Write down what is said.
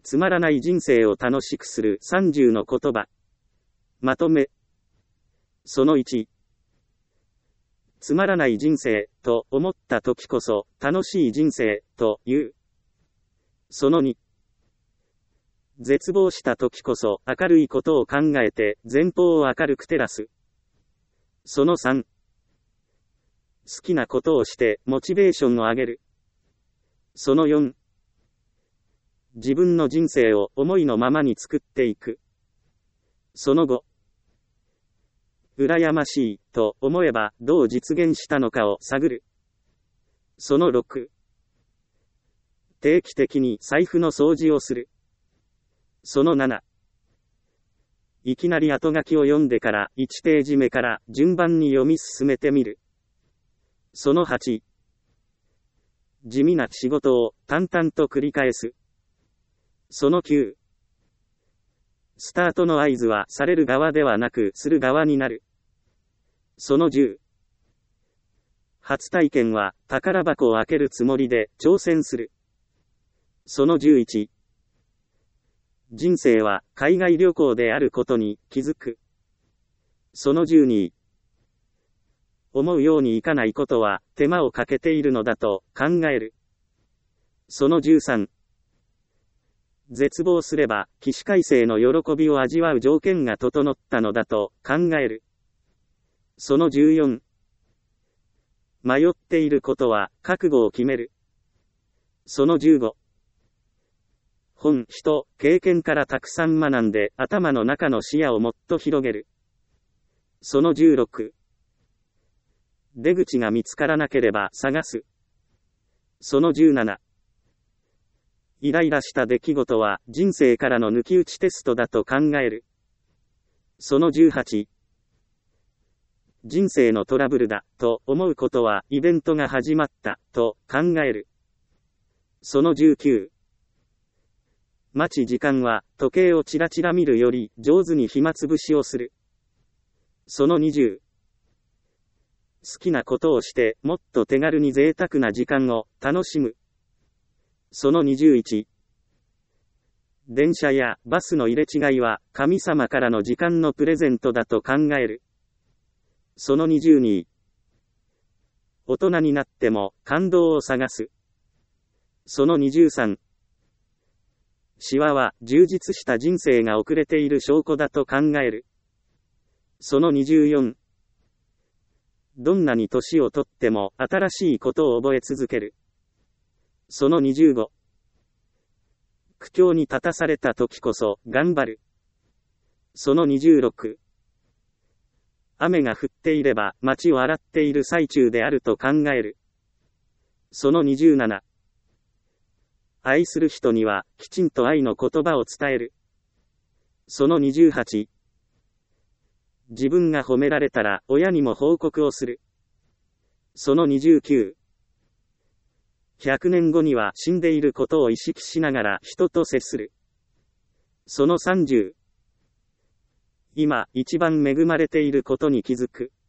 つまらない人生を楽しくする30の言葉。まとめ。その1。つまらない人生と思った時こそ楽しい人生という。その2。絶望した時こそ明るいことを考えて前方を明るく照らす。その3。好きなことをしてモチベーションを上げる。その4。自分の人生を思いのままに作っていく。その5。羨ましいと思えばどう実現したのかを探る。その6。定期的に財布の掃除をする。その7。いきなり後書きを読んでから1ページ目から順番に読み進めてみる。その8。地味な仕事を淡々と繰り返す。その9。スタートの合図はされる側ではなくする側になる。その10。初体験は宝箱を開けるつもりで挑戦する。その11。人生は海外旅行であることに気づく。その12。思うようにいかないことは手間をかけているのだと考える。その13。絶望すれば起死回生の喜びを味わう条件が整ったのだと考える。その14。迷っていることは覚悟を決める。その15。本、人、経験からたくさん学んで頭の中の視野をもっと広げる。その16。出口が見つからなければ探す。その17。イライラした出来事は人生からの抜き打ちテストだと考える。その18。人生のトラブルだと思うことはイベントが始まったと考える。その19。待ち時間は時計をチラチラ見るより上手に暇つぶしをする。その20。好きなことをしてもっと手軽に贅沢な時間を楽しむ。その21。電車やバスの入れ違いは神様からの時間のプレゼントだと考える。その22。大人になっても感動を探す。その23。シワは充実した人生が遅れている証拠だと考える。その24。どんなに年をとっても新しいことを覚え続ける。その25。苦境に立たされた時こそ頑張る。その26。雨が降っていれば街を洗っている最中であると考える。その27。愛する人にはきちんと愛の言葉を伝える。その28。自分が褒められたら親にも報告をする。その29。100年後には死んでいることを意識しながら人と接する。その30。今一番恵まれていることに気づく。